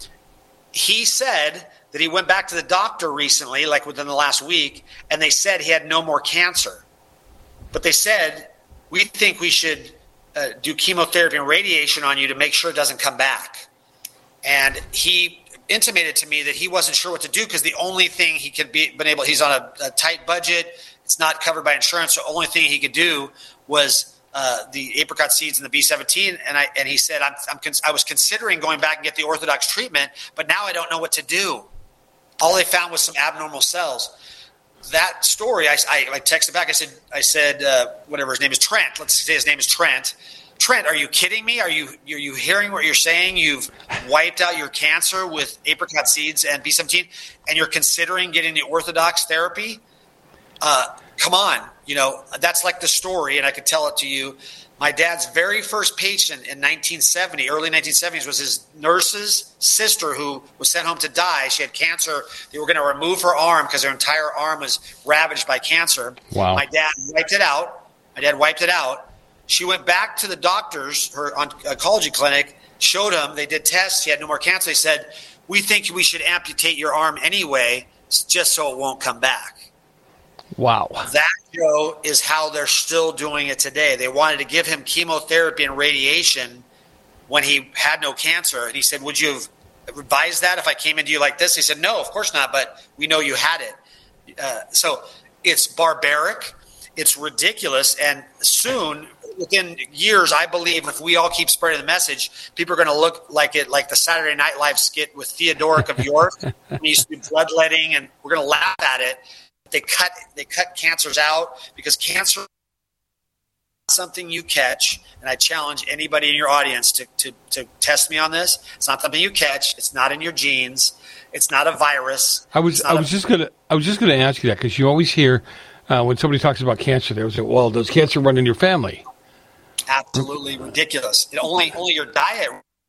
He said that he went back to the doctor recently, like within the last week, and they said he had no more cancer. But they said, we think we should uh, do chemotherapy and radiation on you to make sure it doesn't come back. And he intimated to me that he wasn't sure what to do because the only thing he could be been able – he's on a, a tight budget. It's not covered by insurance. So the only thing he could do was uh, the apricot seeds and the B seventeen. And I and he said, I'm, I'm cons- I was considering going back and get the orthodox treatment, but now I don't know what to do. All they found was some abnormal cells. That story, I, I, I texted back. I said, I said, uh, whatever his name is, Trent. Let's say his name is Trent. Trent, are you kidding me? Are you are you hearing what you're saying? You've wiped out your cancer with apricot seeds and B seventeen, and you're considering getting the orthodox therapy? Uh, come on. You know, that's like the story, and I could tell it to you. My dad's very first patient in nineteen seventy, early nineteen seventies, was his nurse's sister who was sent home to die. She had cancer. They were going to remove her arm because her entire arm was ravaged by cancer. Wow. My dad wiped it out. My dad wiped it out. She went back to the doctors, her oncology clinic, showed them. They did tests. He had no more cancer. They said, we think we should amputate your arm anyway just so it won't come back. Wow. That, Joe, is how they're still doing it today. They wanted to give him chemotherapy and radiation when he had no cancer. And he said, would you have advised that if I came into you like this? He said, no, of course not, but we know you had it. Uh, so it's barbaric. It's ridiculous. And soon, within years, I believe if we all keep spreading the message, people are going to look like it, like the Saturday Night Live skit with Theodoric of York. He used to do bloodletting, and we're going to laugh at it. They cut they cut cancers out because cancer is something you catch, and I challenge anybody in your audience to, to, to test me on this. It's not something you catch. It's not in your genes. It's not a virus. I was I was a, just gonna I was just gonna ask you that because you always hear uh, when somebody talks about cancer, they would say, "Well, does cancer run in your family?" Absolutely ridiculous. It only only your diet.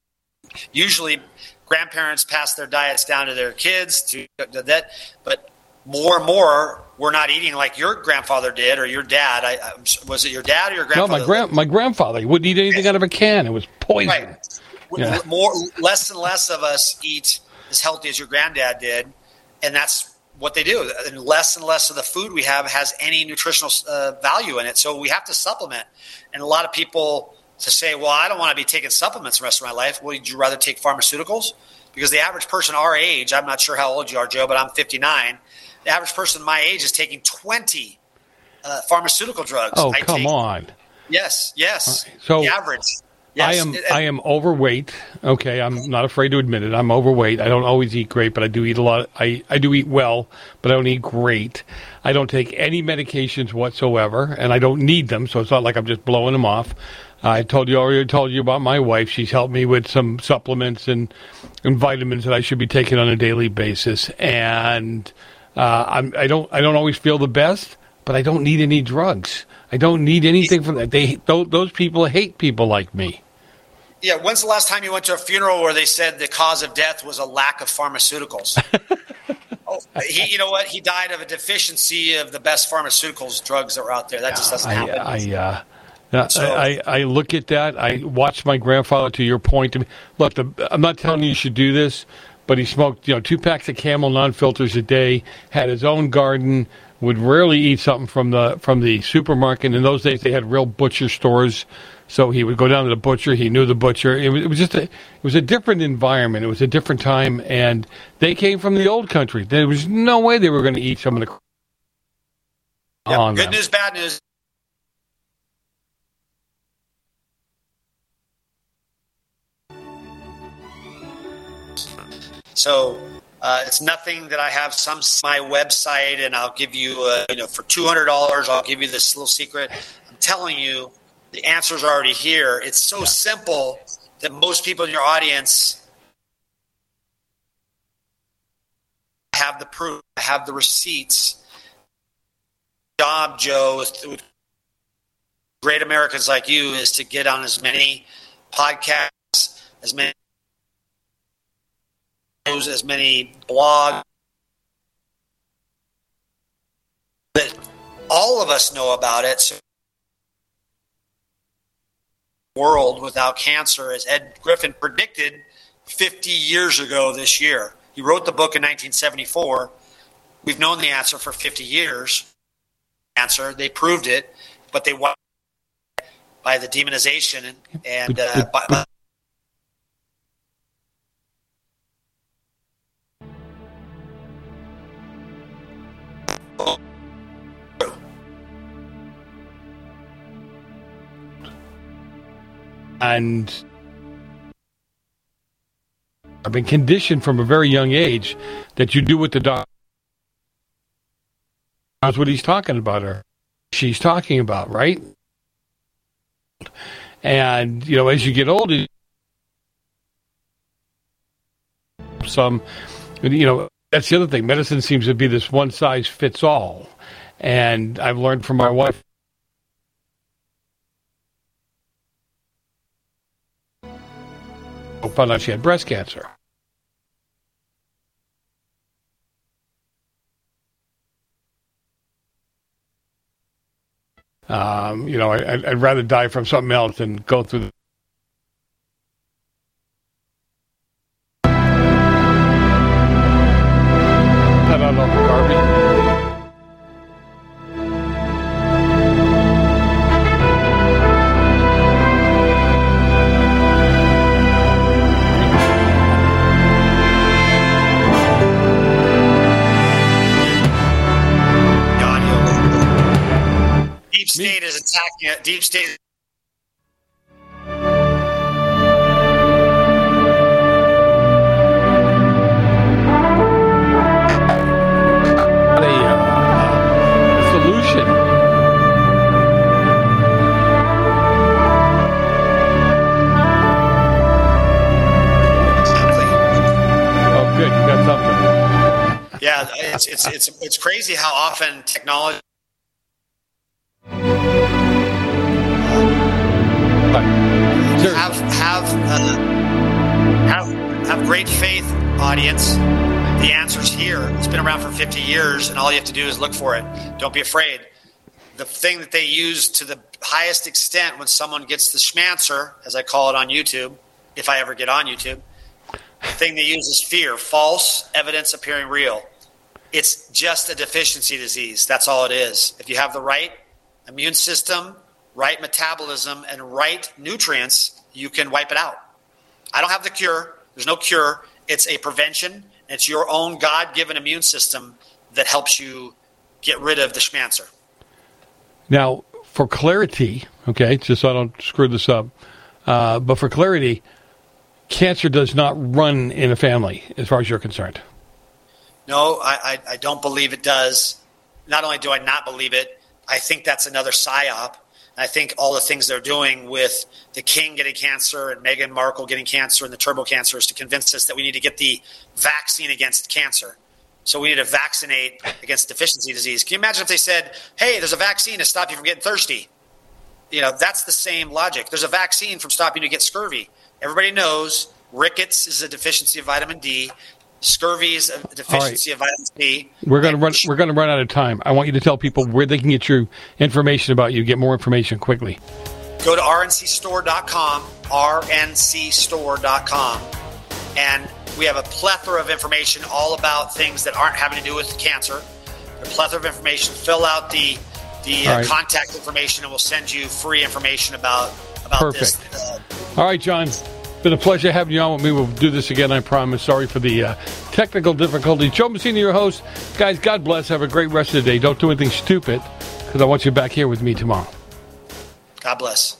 Usually, grandparents pass their diets down to their kids to, to that, but more and more, we're not eating like your grandfather did or your dad. I, I, was it your dad or your grandfather? No, my grand my grandfather. He wouldn't eat anything out of a can. It was poison. Right. Yeah. More, less and less of us eat as healthy as your granddad did, and that's what they do. And less and less of the food we have has any nutritional uh, value in it, so we have to supplement. And a lot of people to say, well, I don't want to be taking supplements the rest of my life. Well, would you rather take pharmaceuticals? Because the average person our age, I'm not sure how old you are, Joe, but I'm fifty-nine. The average person my age is taking twenty uh, pharmaceutical drugs. Oh, I come take, on. Yes, yes. So the average. Yes. I am I am overweight. Okay, I'm not afraid to admit it. I'm overweight. I don't always eat great, but I do eat a lot. I, I do eat well, but I don't eat great. I don't take any medications whatsoever, and I don't need them, so it's not like I'm just blowing them off. I told you already told you about my wife. She's helped me with some supplements and, and vitamins that I should be taking on a daily basis. And uh, I'm, I don't I don't always feel the best, but I don't need any drugs. I don't need anything from that. They those people hate people like me. Yeah, when's the last time you went to a funeral where they said the cause of death was a lack of pharmaceuticals? oh, he, you know what? He died of a deficiency of the best pharmaceuticals drugs that were out there. That just doesn't I, happen. I, uh, Yeah, So- I, I look at that. I watched my grandfather. To your point, look, the, I'm not telling you you should do this, but he smoked, you know, two packs of Camel non-filters a day. Had his own garden. Would rarely eat something from the from the supermarket. In those days, they had real butcher stores, so he would go down to the butcher. He knew the butcher. It was, it was just a it was a different environment. It was a different time, and they came from the old country. There was no way they were going to eat some of the. Yep, on good them. news, bad news. So Uh, it's nothing that I have some my website, and I'll give you, uh, you know, for two hundred dollars, I'll give you this little secret. I'm telling you, the answer's already here. It's so yeah. simple that most people in your audience have the proof, have the receipts. Job, Joe, with, with great Americans like you, is to get on as many podcasts, as many as many blogs that all of us know about it. So, world without cancer, as Ed Griffin predicted fifty years ago this year. He wrote the book in nineteen seventy-four. We've known the answer for fifty years. Answer, they proved it, but they won by the demonization and, and uh, by, by and I've been conditioned from a very young age that you do what the doctor. That's what he's talking about, her. She's talking about, right? And, you know, as you get older, some, you know, that's the other thing. Medicine seems to be this one size fits all. And I've learned from my wife. I found out she had breast cancer. Um, you know, I, I'd rather die from something else than go through the I don't know, Garvey. Deep State is attacking it. Deep State. A uh, solution. Oh, good. You got something. Yeah, it's it's it's it's crazy how often technology. Have have uh, have have great faith, audience. The answer's here. It's been around for fifty years, and all you have to do is look for it. Don't be afraid. The thing that they use to the highest extent when someone gets the schmancer, as I call it on YouTube, if I ever get on YouTube, the thing they use is fear, false evidence appearing real. It's just a deficiency disease. That's all it is. If you have the right immune system, right metabolism, and right nutrients, you can wipe it out. I don't have the cure. There's no cure. It's a prevention. It's your own God-given immune system that helps you get rid of the schmancer. Now, for clarity, okay, just so I don't screw this up, uh, but for clarity, cancer does not run in a family as far as you're concerned. No, I, I, I don't believe it does. Not only do I not believe it, I think that's another psyop. I think all the things they're doing with the king getting cancer and Meghan Markle getting cancer and the turbo cancer is to convince us that we need to get the vaccine against cancer. So we need to vaccinate against deficiency disease. Can you imagine if they said, hey, there's a vaccine to stop you from getting thirsty? You know, that's the same logic. There's a vaccine from stopping you to get scurvy. Everybody knows rickets is a deficiency of vitamin D. Scurvy is a deficiency right. of vitamin C. We're going to run. We're going to run out of time. I want you to tell people where they can get your information about you. Get more information quickly. Go to R N C store dot com, R N C store dot com, and we have a plethora of information all about things that aren't having to do with cancer. A plethora of information. Fill out the the uh, right. contact information, and we'll send you free information about about Perfect. this. Uh, all right, John. It's been a pleasure having you on with me. We'll do this again, I promise. Sorry for the uh, technical difficulties. Joe Messina, your host. Guys, God bless. Have a great rest of the day. Don't do anything stupid, because I want you back here with me tomorrow. God bless.